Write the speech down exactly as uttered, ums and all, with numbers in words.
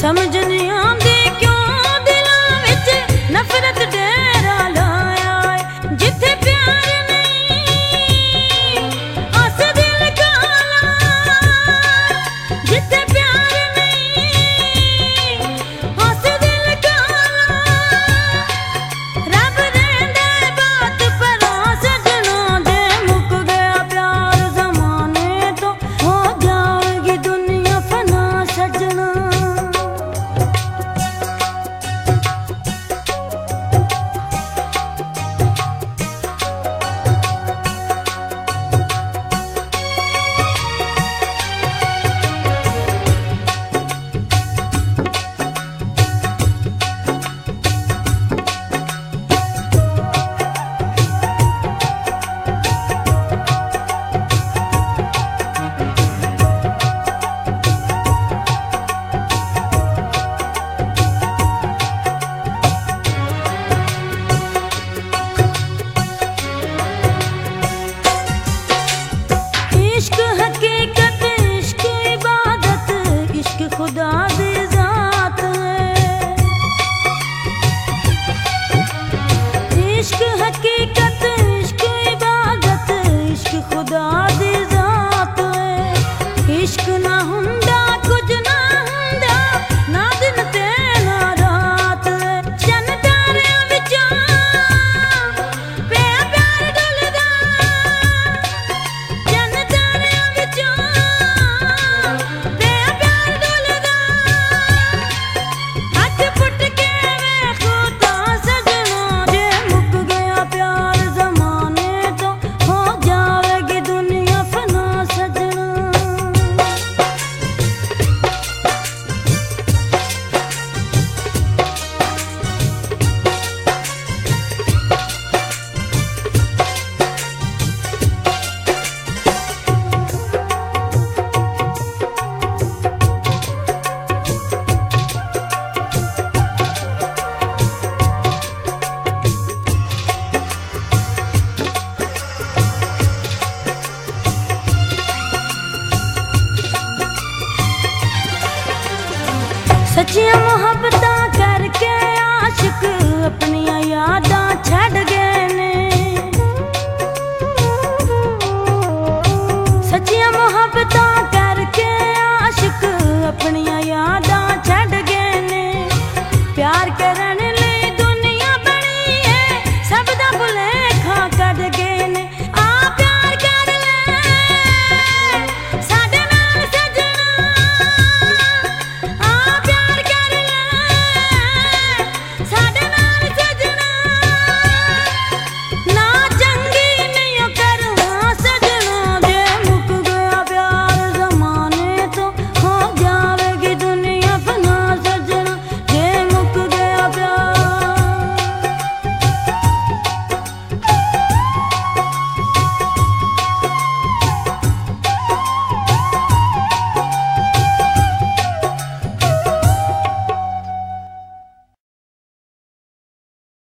समझ नहीं आंदी क्यों दिलां विच नफरत डेरा लाया है। जिथे प्यार नहीं अस दिल काला, जिथे प्यार नहीं अस दिल काला। रब देंदे बात परां सजना दे, मुक गया प्यार जमाने तो हो जाएगी दुनिया फना सजना। इश्क हकीकत, इश्क इबादत, इश्क खुदा दी जात है। इश्क हकीकत, इश्क इबादत, इश्क खुदा दी जात है। इश्क ना हुंदा कुछ ना हुंदा, ना दिन ते ना रात है। चन तारियां विचों पिया प्यार डुलदा, चन तारियां विचों पिया प्यार डुलदा। हथ पुट के वेखो तां सजना, जे मुक गया प्यार जमाने तो हो जाएगी दुनिया फना सजना। सच्चियां मोहब्बतां करके आशिक अपनी